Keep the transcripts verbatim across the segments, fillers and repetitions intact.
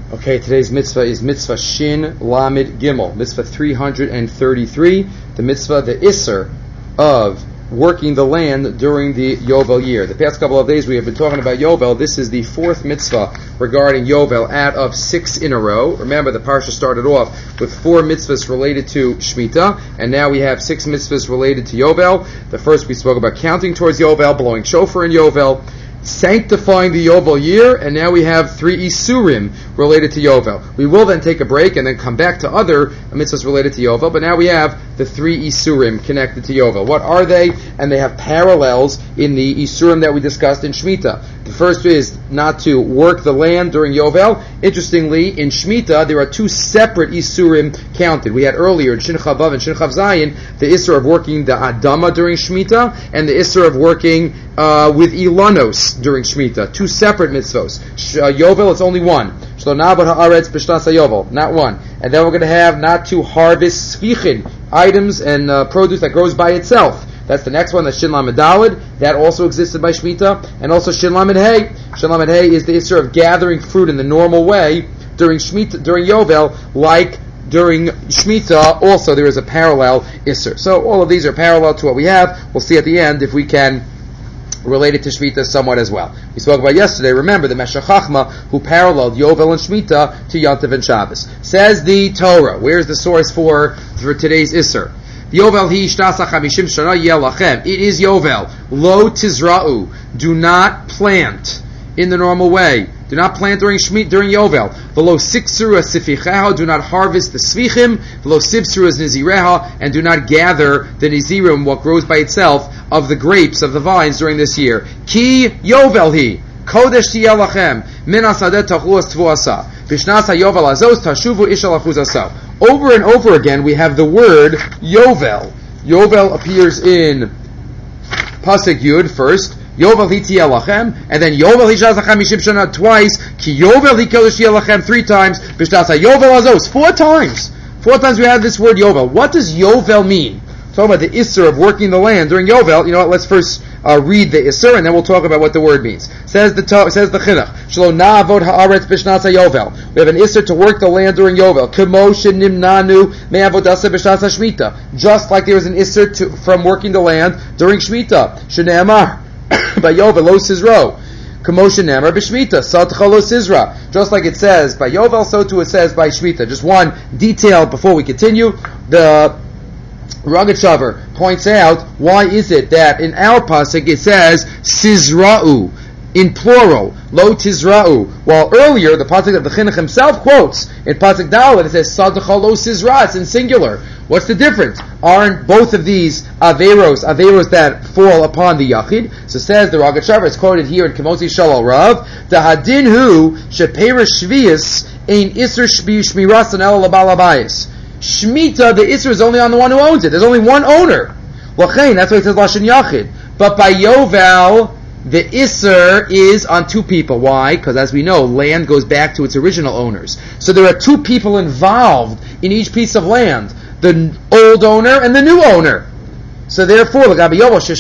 Okay, today's mitzvah is mitzvah Shin Lamed Gimel, mitzvah three hundred thirty-three, the mitzvah, the Isser of working the land during the Yovel year. The past couple of days we have been talking about Yovel. This is the fourth mitzvah regarding Yovel out of six in a row. Remember, the parsha started off with four mitzvahs related to Shemitah, and now we have six mitzvahs related to Yovel. The first we spoke about counting towards Yovel, blowing shofar in Yovel, sanctifying the Yovel year, and now we have three Isurim related to Yovel. We will then take a break and then come back to other mitzvahs related to Yovel, but now we have the three Isurim connected to Yovel. What are they? And they have parallels in the Isurim that we discussed in Shemitah. The first is not to work the land during Yovel. Interestingly, in Shemitah, there are two separate Isurim counted. We had earlier in Shin Chavav and Shin Chav Zayin the Isur of working the Adama during Shemitah and the Isur of working uh, with Ilanos during Shemitah. Two separate mitzvos. Uh, Yovel, it's only one. Shlo na'avod ha'aretz b'shnas ha'yovel, not one. And then we're going to have not to harvest sfichin, items and uh, produce that grows by itself. That's the next one, that's Shin Lamed Daled. That also existed by Shemitah. And also Shin Lamed Hey. Shin Lamed Hey is the Isser of gathering fruit in the normal way during Shemitah, during Yovel, like during Shemitah. Also, there is a parallel Isser. So all of these are parallel to what we have. We'll see at the end if we can relate it to Shemitah somewhat as well. We spoke about yesterday, remember, the Meshech Chachma who paralleled Yovel and Shemitah to Yom Tov and Shabbos. Says the Torah, where's the source for, for today's Isser? Yovel hi shtasa chamishim shana yelachem. It is Yovel. Lo tizra'u. Do not plant in the normal way. Do not plant during Shmit, during Yovel. V'lo siksuru sificheha. Do not harvest the svichim. V'lo sibsuru nizireha. And do not gather the nizirim, what grows by itself, of the grapes of the vines during this year. Ki Yovel hi. Kodesh tiyelachem. Min asadeh tachuas tvuasa. B'shnas ha-Yovel azos tashuvu ishal achuz asa. Over and over again, we have the word Yovel. Yovel appears in Pasuk Yud first, Yovel hi tiyeh lachem, and then Yovel hi shas ha'chamishim shana twice, Ki Yovel hi kodesh tiyeh lachem three times, B'shnas ha-Yovel azos four times. Four times we have this word Yovel. What does Yovel mean? Talking about the Isser of working the land during Yovel. You know what? Let's first uh, read the Isser, and then we'll talk about what the word means. Says the to- says the Chinuch. Shlo na'avod ha'aretz b'shnas ha'Yovel. We have an Isser to work the land during Yovel. Kemo shenimnanu me'avodasa b'shnas ha'Shmita. Just like there was an Isser to, from working the land during Shemitah. Shene'amar by Yovel lo sizro. Kemo shene'amar b'Shmita. Sadcha lo sizra. Just like it says by Yovel, so too it says by Shemitah. Just one detail before we continue. The Rogatchover points out, why is it that in our pasuk it says Sizra'u in plural, Lo Tizra'u, while earlier the pasuk that the Chinuch himself quotes in pasuk Dalet it says Sadcha Lo Sizra, it's in singular. What's the difference? Aren't both of these averos averos that fall upon the yachid? So says the Rogatchover, it's quoted here in Kemotzi Shalal Rav, the hadin hu sheperish shvius ein iser shmiras an el labalabayis. Shemitah, the Isser is only on the one who owns it. There's only one owner. L'chein, that's why it says Lashon Yachid. But by Yovel, the Isser is on two people. Why? Because as we know, land goes back to its original owners. So there are two people involved in each piece of land. The old owner and the new owner. So therefore, that's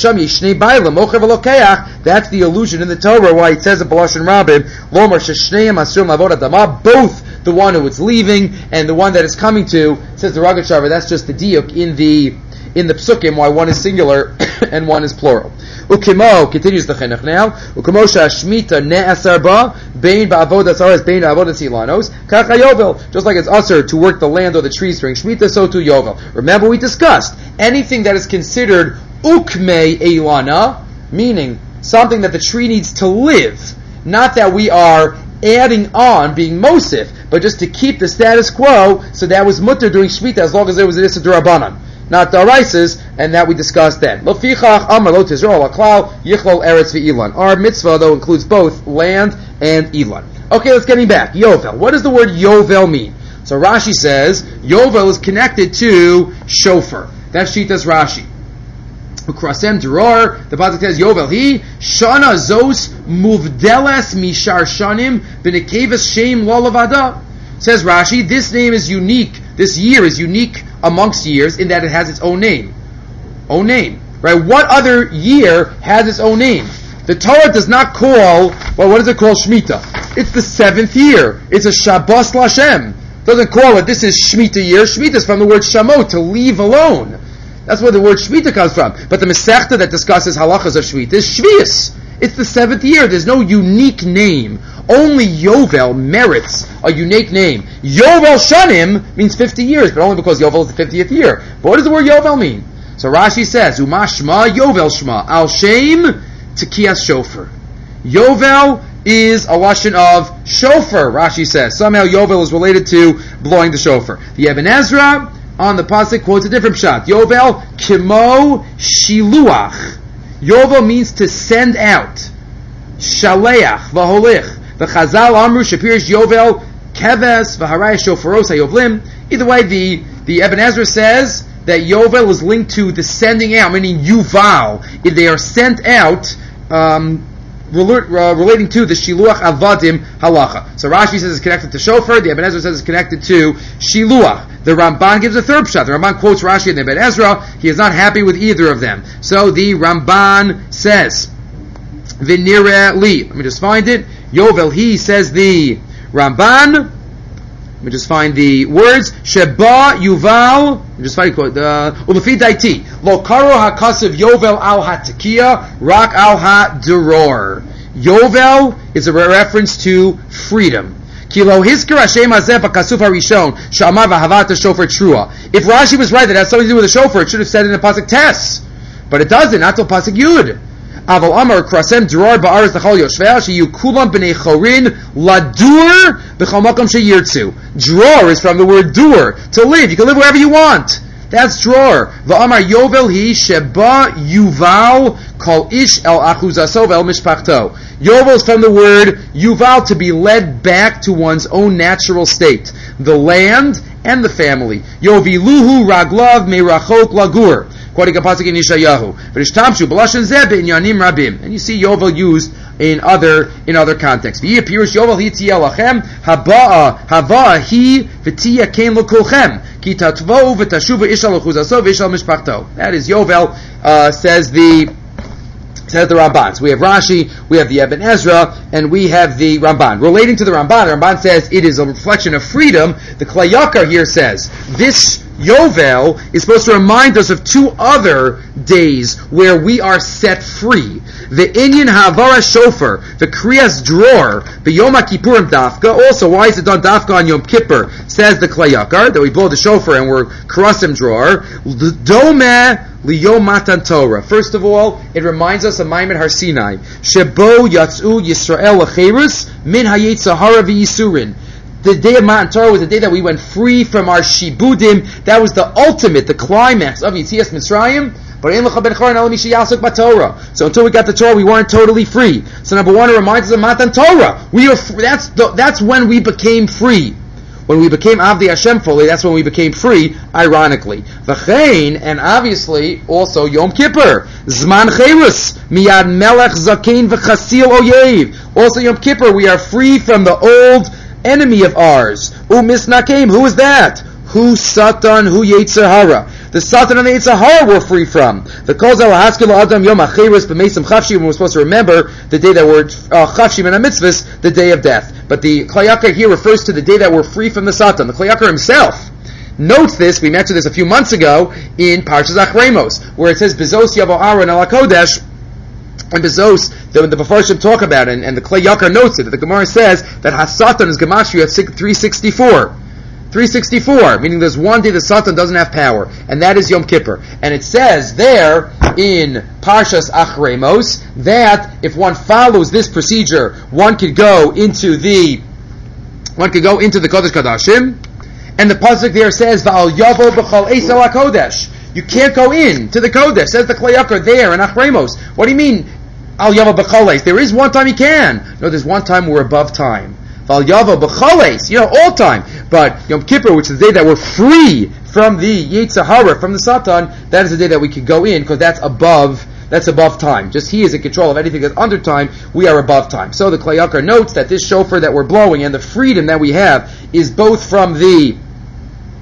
the allusion in the Torah why it says in B'lashon Rabim, Lomar sheshneim asurim lavod adama, both the one who is leaving and the one that is coming to, says the Rogatchover, that's just the diuk in the in the psukim why one is singular and one is plural. Ukimo, continues the Chinuch now, Ukimo shashmita ne'asar ba, bein ba'avodas ares, bein ba'avodas ilanos, kach Yovel. Just like it's usher to work the land or the trees during Shemitah, so too Yovel. Remember we discussed, anything that is considered ukme ilana, meaning something that the tree needs to live, not that we are adding on, being mosif, but just to keep the status quo, so that was mutter during Shemitah as long as there was an Issa D'Rabbanan, not D'Oraises, and that we discussed then. Lofichach Amar Lo Tizra'u L'Klal Yichlol Eretz V'ilan. Our mitzvah, though, includes both land and Ilan. Okay, let's get back. Yovel. What does the word Yovel mean? So Rashi says, Yovel is connected to shofar. That's Shita's Rashi. Ukrasem Duror, the pasuk says Yovel hi Shana Zos Muvdeles Mishar Shanim B'Nekeves Shem Lolavada. Says Rashi, this name is unique. This year is unique amongst years in that it has its own name. Own name, right? What other year has its own name? The Torah does not call, well, what does it call Shemitah? It's the seventh year. It's a Shabbos Lashem. It doesn't call it, this is Shemitah year. Shemitah is from the word Shamot, to leave alone. That's where the word Shemitah comes from. But the Masechta that discusses halachas of Shemitah is Shvius. It's the seventh year. There's no unique name. Only Yovel merits a unique name. Yovel Shanim means fifty years, but only because Yovel is the fiftieth year. But what does the word Yovel mean? So Rashi says, Uma Shma Yovel Shma Al Shem Tekiyas Shofar. Yovel is a lashon of shofar, Rashi says. Somehow Yovel is related to blowing the shofar. The Ibn Ezra on the pasuk quotes a different shot. Yovel Kimo Shiluach. Yovel means to send out. Shaleach v'holich. The Chazal Amru Shapirish Yovel Keves v'haraya shofaros hayovlim. Either way, the, the Ibn Ezra says that Yovel is linked to the sending out, meaning Yuval. If they are sent out, um, rel- uh, relating to the Shiluach Avadim halacha. So Rashi says it's connected to shofar. The Ibn Ezra says it's connected to Shiluach. The Ramban gives a third shot. The Ramban quotes Rashi and the Ibn Ezra. He is not happy with either of them. So the Ramban says, V'nireh li. Let me just find it. Yovel, he says the Ramban. Let me just find the words. Sheba Yuval. Let me just find it. Ulefi daiti. Lo karo hakasav Yovel al hatakiya rak al ha-duror. Yovel is a reference to freedom. Kilo hiskar Hashem hazeh b'kasuf harishon sha'amar v'havat shofar trua. If Rashi was right that it has something to do with the shofar, it should have said it in the pasuk Tes, but it doesn't. Not till pasuk Yud. Aval Amar Krasem Durar Ba'aretz L'chol Yoshvei Sheyu Kulam B'nei Chorin Ladur B'chol Makom Sheyirtzu. Dror is from the word dur, to live. You can live wherever you want. That's dror. V'Amar Yovel Hi Sheba Yuval Kol Ish El Achuzasov El Mishpachto. Yovel is from the word Yuval, to be led back to one's own natural state, the land and the family. Yoviluhu Raglav Meirachok Lagur. Quoting a pasuk in Yeshayahu, v'nishtamshu b'lashon zeh b'inyanim rabim, and you see Yovel used in other in other contexts. V'yih pirush Yovel hi tiyeh lachem haba'a hava'a hi v'tiyeh kein l'kolchem ki tatvo v'tashuva ishal l'chuzaso v'ishal mishpachto. That is Yovel, uh, says the says the Ramban. So we have Rashi, we have the Ibn Ezra, and we have the Ramban. Relating to the Ramban, the Ramban says it is a reflection of freedom. The Klei Yakar here says this Yovel is supposed to remind us of two other days where we are set free. The Inyan Havara Shofar, the Kriyas Dror, the Yom Kippurim Dafka. Also, why is it done Dafka on Yom Kippur? Says the Klei Yakar, that we blow the shofar and we're Karasim Dror. Dome Liyom Matan Torah. First of all, it reminds us of Maimon Har Sinai. Shebo Yatzu Yisrael L'Cherus Min Hayet Sahara V'Yisurin. The day of Matan Torah was the day that we went free from our shibudim. That was the ultimate, the climax of Yitzias Mitzrayim. But in L'cha ben Chor and Mishi Yasuk B'Torah. So until we got the Torah, we weren't totally free. So number one, it reminds us of Matan Torah. We are free. That's the, that's when we became free. When we became Avdei Hashem fully, that's when we became free, ironically. V'chein, and obviously, also Yom Kippur. Zman Cherus, Miyad Melech Zakein V'chasil Oyev. Also Yom Kippur, we are free from the old enemy of ours. Umisnakim, who is that? Who Satan, who Yetzer Hara. The Satan and the Yetzer Hara we're free from. The Kozel Haskell Adam Yom HaCheres B'Meisam Chavshim, we're supposed to remember the day that we're uh, Chavshim and HaMitzvahs, the day of death. But the Klei Yakar here refers to the day that we're free from the Satan. The Klei Yakar himself notes this. We mentioned this a few months ago in Parshas Achremos, where it says Bezos Yavo Aaron Al HaKodesh. And Bezos, the, the Mefarshim talk about it, and, and the Klei Yakar notes it. The Gemara says that Hasatan is Gematria at three sixty-four. three sixty-four, meaning there's one day the Satan doesn't have power, and that is Yom Kippur. And it says there in Parshas Achremos that if one follows this procedure, one could go into the one could go into the Kodesh Kadashim, and the pasuk there says Va'al Yavo B'chol Eisel HaKodesh. You can't go in to the Kodesh. Says the Klei Yakar there in Achremos. What do you mean Al Yavo B'chol Eis? There is one time you can. No, there's one time we're above time. Val Yavo B'chol, you know, all time. But Yom Kippur, which is the day that we're free from the Yetzer Hara, from the Satan, that is the day that we could go in, because that's above, that's above time. Just he is in control of anything that's under time, we are above time. So the Klei Yakar notes that this shofar that we're blowing and the freedom that we have is both from the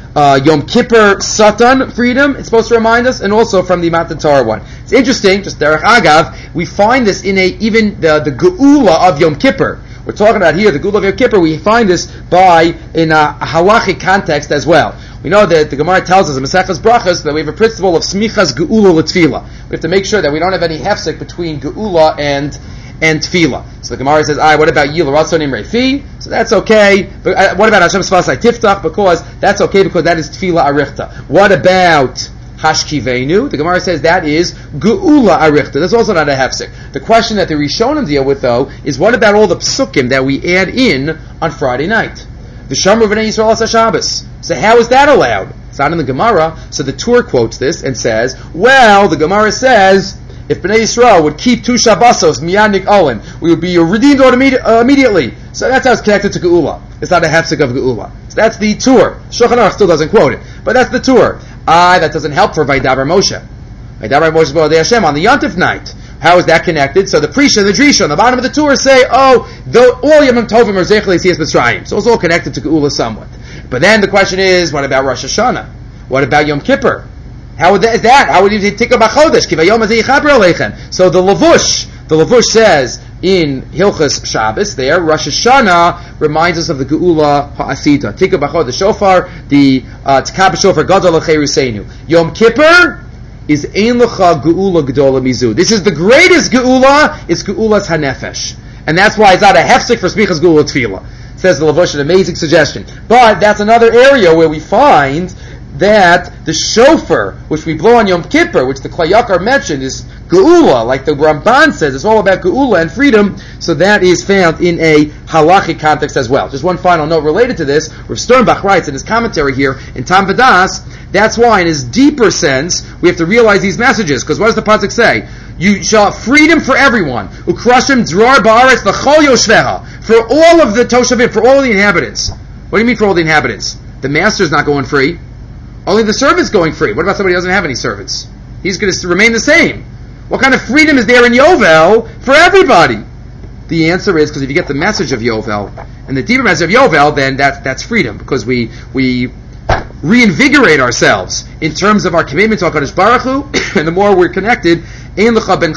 uh, Yom Kippur Satan freedom, it's supposed to remind us, and also from the Matan Torah one. It's interesting, just derech agav, we find this in a even the, the Geula of Yom Kippur. We're talking about here, the Geula of Yom Kippur, we find this by, in a halachic context as well. We know that the Gemara tells us in Maseches Brachos that we have a principle of smichas geula l'tfila. We have to make sure that we don't have any hefsek between geula and and tefillah. So the Gemara says, "Ah, what about yil ratzonim refi?" So that's okay. But uh, what about Hashem Sfasai Tiftach? Because that's okay because that is tefillah arichta. What about Hashkivenu? The Gemara says that is geula arichta. That's also not a hefsek. The question that the Rishonim deal with though is what about all the psukim that we add in on Friday night? The Shamar B'nai Yisrael Asa Shabbos. So how is that allowed? It's not in the Gemara. So the Tur quotes this and says, well, the Gemara says, if B'nai Yisrael would keep two Shabbosos, Miyanik Olin, we would be redeemed immediate, uh, immediately. So that's how it's connected to Geula. It's not a hefsek of Geula. So that's the Tur. Shulchan Aruch still doesn't quote it. But that's the Tur. Ah, that doesn't help for Vaydaber Moshe. Vaydaber Moshe B'odei Hashem on the Yontif night. How is that connected? So the Prisha and the Drisha on the bottom of the Tur say, oh, the, all Yom Tovim are Zech Le'Siyas Mitzrayim. So it's all connected to Geula somewhat. But then the question is, what about Rosh Hashanah? What about Yom Kippur? How would that, is that? How would you take a Bachodesh? Kivayom Azei Yichaber Aleichem. So the Lavush, the Lavush says in Hilchas Shabbos there, Rosh Hashanah reminds us of the Geula Ha'asita. Tikka Bachodesh Shofar, the Tkab Shofar Gadol L'Cheruseinu. Yom Kippur is Ein Lecha Geula Gedola Mizu. This is the greatest Geula, it's Geula's Hanefesh. And that's why it's not a hefsek for Smichas Geula Tefillah. Says the Lavush, an amazing suggestion. But that's another area where we find that the shofar, which we blow on Yom Kippur, which the Klei Yakar mentioned, is Geula, like the Ramban says, it's all about Geula and freedom, so that is found in a halachic context as well. Just one final note related to this, Rav Sternbach writes in his commentary here, in Tam V'das, that's why in his deeper sense, we have to realize these messages, because what does the pasuk say? You shall have freedom for everyone. Ukrushim drar ba'aretz l'chol yoshveha. For all of the Toshavim, for all of the inhabitants. What do you mean for all the inhabitants? The master's not going free. Only the servant's going free. What about somebody who doesn't have any servants? He's going to remain the same. What kind of freedom is there in Yovel for everybody? The answer is, because if you get the message of Yovel, and the deeper message of Yovel, then that's, that's freedom, because we, we reinvigorate ourselves in terms of our commitment to HaKadosh Baruch Hu, and the more we're connected, and that's what Rav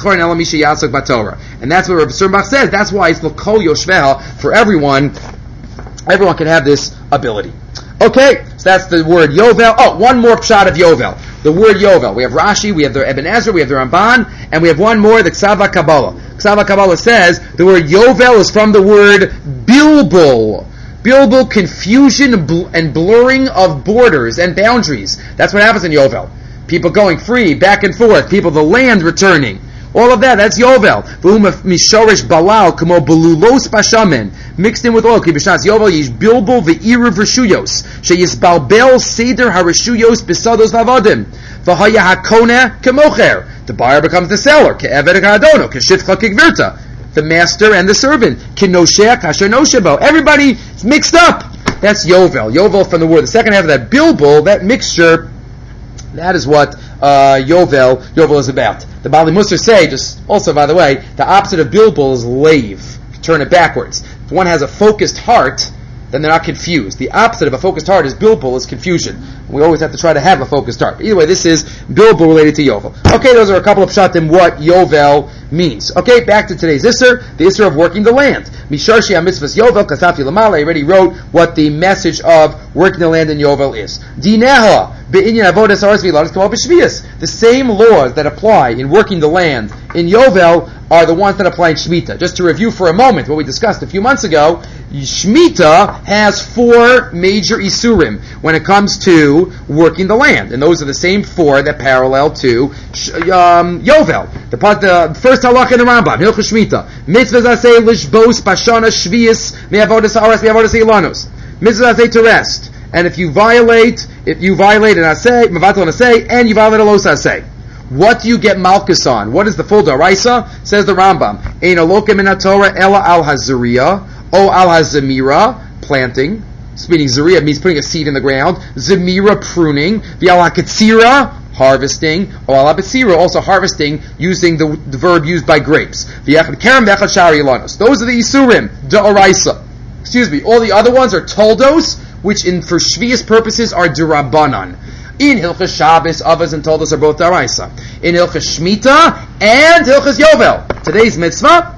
Sternbach says. That's why it's l'kol yoshveha, for everyone. Everyone can have this ability. Okay, so that's the word Yovel. Oh, one more pshat of Yovel. The word Yovel. We have Rashi, we have the Ibn Ezra, we have the Ramban, and we have one more, the Ksava Kabbalah. Ksava Kabbalah says the word Yovel is from the word Bilbul. Bilbul, confusion and blurring of borders and boundaries. That's what happens in Yovel. People going free, back and forth. People, the land returning. All of that, that's Yovel. Mishorish balal, kamo belulos bashamen. Mixed in with oil. Kibishatz Yovel, yish bilbul ve'iru v'shuyos. Sheyis balbel seder harishuyos besados lavadim. V'haya hakona kemocher. The buyer becomes the seller. Ke'eved ha'adono. Ke'shifcha kigvirta. The master and the servant. Ke'nosheh kasher noshebo. Everybody's mixed up. That's Yovel. Yovel from the word. The second half of that bilbul, that mixture, that is what uh, Yovel Yovel is about. The Bali Musar say, just also by the way, the opposite of bilbul is lave. Turn it backwards. If one has a focused heart, then they're not confused. The opposite of a focused heart is bilbul, is confusion. We always have to try to have a focused heart. But either way, this is bilbul related to Yovel. Okay, those are a couple of pshatim what Yovel means. Okay, back to today's Isser, the Isser of working the land. Misharshi HaMitzvahs Yovel, Kasafi Lamala, I already wrote what the message of working the land in Yovel is. Dineha, Be'inyan Avodas Aretz V'Yilados Kamo B'Shvius. The same laws that apply in working the land in Yovel are the ones that apply in Shemitah. Just to review for a moment what we discussed a few months ago, Shemitah has four major Isurim when it comes to working the land. And those are the same four that parallel to um, Yovel. The, the first halakha in the Rambam, Hilchos Shemitah. Mitzvah Zaseh Lishbos Bashana Shvius Me'avodas Haaretz Me'avodas Ilanos. Mitzvah Zaseh to rest. And if you violate, if you violate an asay, mevatel an asay, and you violate a los asay, what do you get malchus on? What is the full daraisa? Says the Rambam, Ein alokim min haTorah ela al hazariya, o al hazamira, planting. Meaning zariya means putting a seed in the ground. Zamira, pruning. V'al hakatzira, harvesting. O al habetzira, also harvesting, using the, the verb used by grapes. V'yachad kerem v'yachad shari ilanos. Those are the isurim, daraisa. Excuse me, all the other ones are toldos, which in for Shvius purposes are Durabanan. In Hilchas Shabbos, Avos and Toldos are both Daraisa. In Hilchas Shemitah and Hilchas Yovel, today's mitzvah,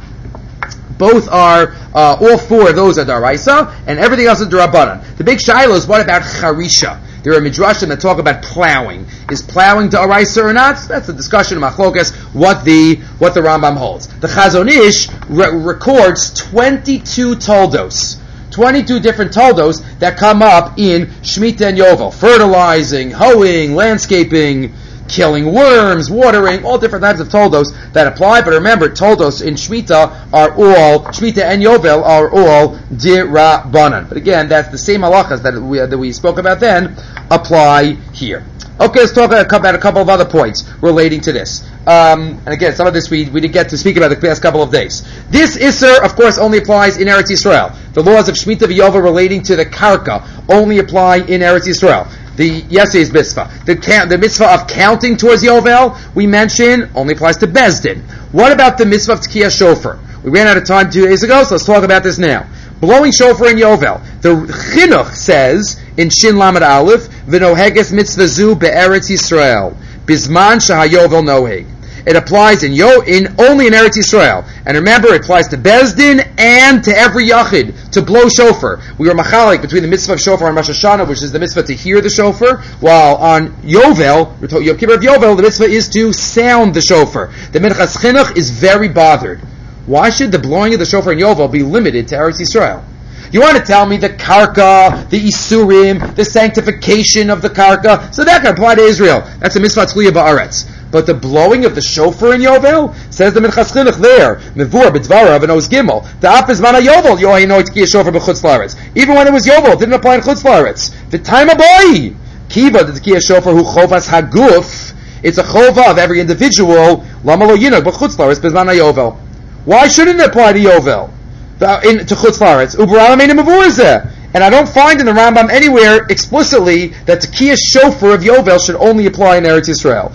both are, uh, all four of those are Daraisa, and everything else is Durabanan. The big shiloh is, what about Charisha? There are midrashim that talk about plowing. Is plowing Daraisa or not? That's a discussion of Machlokas, what the what the Rambam holds. The Chazon Ish re- records twenty-two toldos. twenty-two different toldos that come up in Shemitah and Yovel. Fertilizing, hoeing, landscaping, killing worms, watering, all different types of toldos that apply. But remember, toldos in Shemitah are all, Shemitah and Yovel are all dirabanan. But again, that's the same halachas that we, that we spoke about then, apply here. Okay, let's talk about a couple of other points relating to this. Um, and again, some of this we, we didn't get to speak about the past couple of days. This Isser, of course, only applies in Eretz Yisrael. The laws of Shemitah v'Yovel relating to the Karka only apply in Eretz Yisrael. The Yesay's mitzvah, the, the mitzvah of counting towards Yovel, we mentioned, only applies to Bezdin. What about the mitzvah of Tkiyah Shofar? We ran out of time two days ago, so let's talk about this now. Blowing shofar in Yovel. The Chinuch says in Shin Lamed Aleph, "V'noheges mitzvah zu be'eretz Yisrael bizman shahayovel noheg." It applies in Yo in only in Eretz Yisrael, and remember, it applies to Bezdin and to every Yachid to blow shofar. We were machalik between the mitzvah of shofar and Rosh Hashanah, which is the mitzvah to hear the shofar, while on Yovel, Yom Kippur of Yovel, the mitzvah is to sound the shofar. The Minchas Chinuch is very bothered. Why should the blowing of the shofar in Yovel be limited to Eretz Yisrael? You want to tell me the karka, the isurim, the sanctification of the karka, so that can apply to Israel. That's a mitzvah tzliya ba'aretz. But the blowing of the shofar in Yovel, says the Minchas Chinuch there, Mevur b'dvarav and Oz Gimel, Ta'ap izman Yovel, Yohei tkiyah shofar b'chutz la'aretz. Even when it was Yovel, it didn't apply in chutz la'aretz. The time of boy, kiva the tkiyah shofar hu chovas haguf, it's a chova of every individual, lama lo yinog b'chutz la'aretz b'zman Yovel. Why shouldn't it apply to Yovel? In, to Chutz La'aretz. And I don't find in the Rambam anywhere explicitly that Tkiyah Shofar of Yovel should only apply in Eretz Yisrael.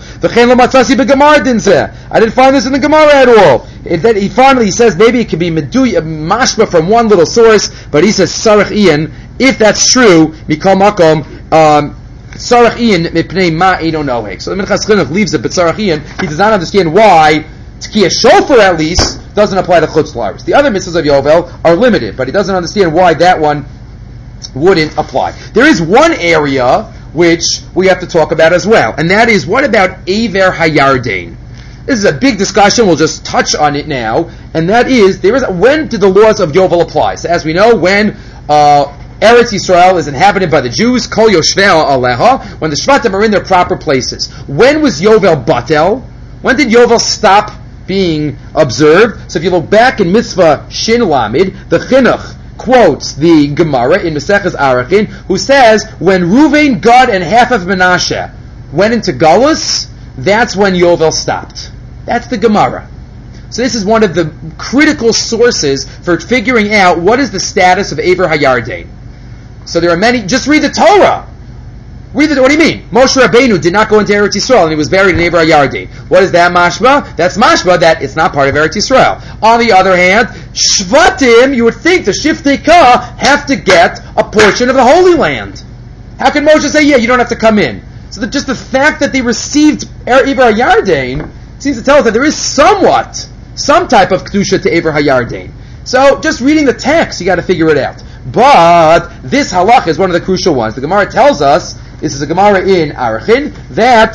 I didn't find this in the Gemara at all. It, then he finally he says maybe it could be meduy, mashma from one little source, but he says Sarach Ian. If that's true, Mikol Makom, um, Sarach Ian mipnei ma eino noheg. So the Minchas Chinuch leaves it, but Sarach Ian, he does not understand why Tkiyah Shofar at least doesn't apply to Chutz La'aretz. The other mitzvahs of Yovel are limited, but he doesn't understand why that one wouldn't apply. There is one area which we have to talk about as well, and that is, what about Aver Hayardain? This is a big discussion, we'll just touch on it now, and that is, there is when did the laws of Yovel apply? So as we know, when uh, Eretz Yisrael is inhabited by the Jews, Kol Yoshvei Aleha, when the Shvatim are in their proper places. When was Yovel Batel? When did Yovel stop being observed? So if you look back in Mitzvah Shin Lamed, the Chinuch quotes the Gemara in Maseches Arachin, who says, when Ruvain, Gad, and half of Menashe went into Galus, that's when Yovel stopped. That's the Gemara. So this is one of the critical sources for figuring out what is the status of Aver Hayardain. So there are many, just read the Torah. Read the, what do you mean? Moshe Rabbeinu did not go into Eretz Yisrael and he was buried in Aver Hayardain. What is that mashma? That's mashma that it's not part of Eretz Yisrael. On the other hand, Shvatim, you would think the Shiftei Ka have to get a portion of the Holy Land. How can Moshe say, yeah, you don't have to come in? So that just the fact that they received Aver Hayardain seems to tell us that there is somewhat, some type of Kedusha to Aver Hayardain. So just reading the text, you got to figure it out. But this halach is one of the crucial ones. The Gemara tells us, this is a Gemara in Arachin, that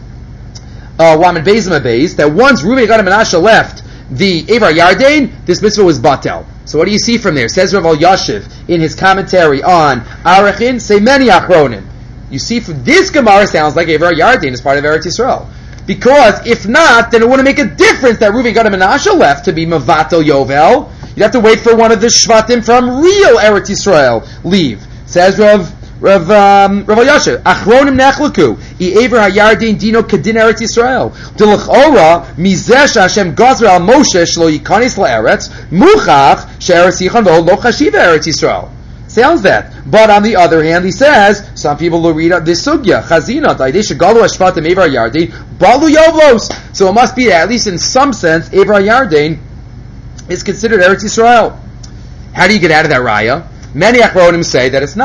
uh, Lamed Beis Beis, that once Reuven, Gad, and Menashe left the Aver Hayardain, this mitzvah was batel. So what do you see from there? Says Rav Yashiv in his commentary on Arachin, say many achronim. You see, from this Gemara sounds like Aver Hayardain is part of Eretz Yisrael. Because if not, then it wouldn't make a difference that Reuven, Gad, and Menashe left to be Mavatel Yovel. You'd have to wait for one of the Shvatim from real Eretz Yisrael leave. Says Rav Rav um, Rav Yashiv, Achronim nechlaku, I Aver Hayardain dino kedin Eretz Yisrael. D'lechora mizeh Hashem gazer al Moshe shlo yikanis la'eretz muchach she'eretz yichon v'hol lo chashiva Eretz Yisrael. Sounds that. But on the other hand, he says, some people will read out this sugya, chazina, da'idesh galu hashvatim Aver Hayardain, balu yovlos. So it must be, at least in some sense, Aver Hayardain is considered Eretz Yisrael. How do you get out of that raya? Many achronim say that it's not.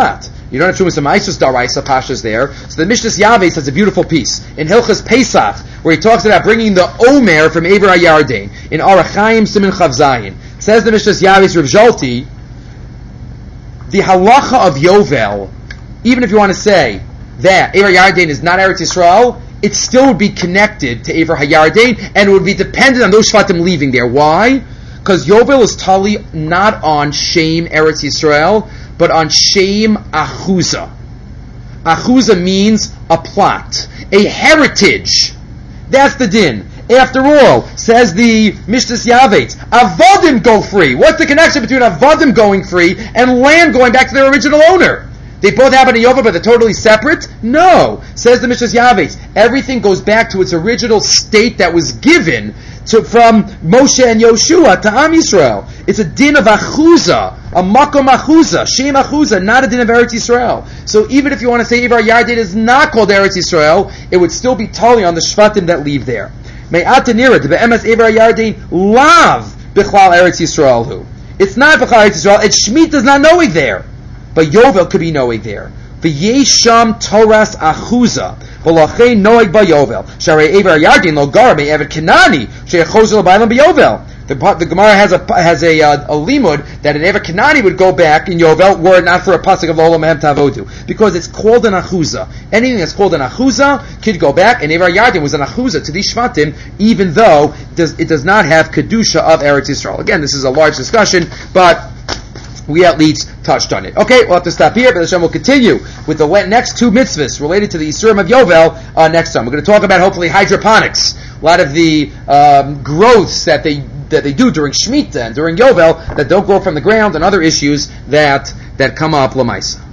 You don't have Trumas Amaisus Daraisa Pashas there. So the Mishnah Yaves has a beautiful piece in Hilchas Pesach where he talks about bringing the Omer from Eber HaYarden in Arachaim Siman Chav Zayin. Says the Mishnah Yaves Rav Zolti, the halacha of Yovel, even if you want to say that Eber HaYarden is not Eretz Yisrael, it still would be connected to Eber HaYarden and it would be dependent on those Shvatim leaving there. Why? Because Yovel is tali not on Shem Eretz Yisrael, but on Shem Achuza. Achuza means a plot, a heritage. That's the din. After all, says the Mishnas Yavetz, Avodim go free. What's the connection between Avodim going free and land going back to their original owner? They both happen in Yovel, but they're totally separate? No. Says the Mishnas Yavetz, everything goes back to its original state that was given to, from Moshe and Yoshua to Am Yisrael. It's a din of Achuza, a Makom Achuza, Shem Achuza, not a din of Eretz Yisrael. So even if you want to say Eber HaYarden is not called Eretz Yisrael, it would still be totally on the Shvatim that leave there. Me'at nira de be'emes Eber HaYarden lav bichlal Eretz Yisrael hu. It's not bichlal Eretz Yisrael. It's Shmit does not knowing there, but Yovel could be knowing there. V'yesham Toras Achuza. V'lachein noeg ba Yovel. Sharei Eber HaYarden lo gar me'evet Kenani she'echozel b'aylam b'Yovel. The, the Gemara has a has a, uh, a limud that an Ever Kanani would go back in Yovel were it not for a pasuk of Olam Mehem Tavodu, because it's called an Achuza. Anything that's called an Achuza could go back, and Ever Yarden was an Achuza to these Shvatim, even though it does, it does not have Kedusha of Eretz Yisrael. Again, this is a large discussion, but we at least touched on it. Okay, we'll have to stop here, but Hashem will continue with the next two mitzvahs related to the Yisurim of Yovel uh, next time. We're going to talk about, hopefully, hydroponics. A lot of the um, growths that they that they do during Shemitah and during Yovel that don't grow from the ground, and other issues that that come up Lamaisa.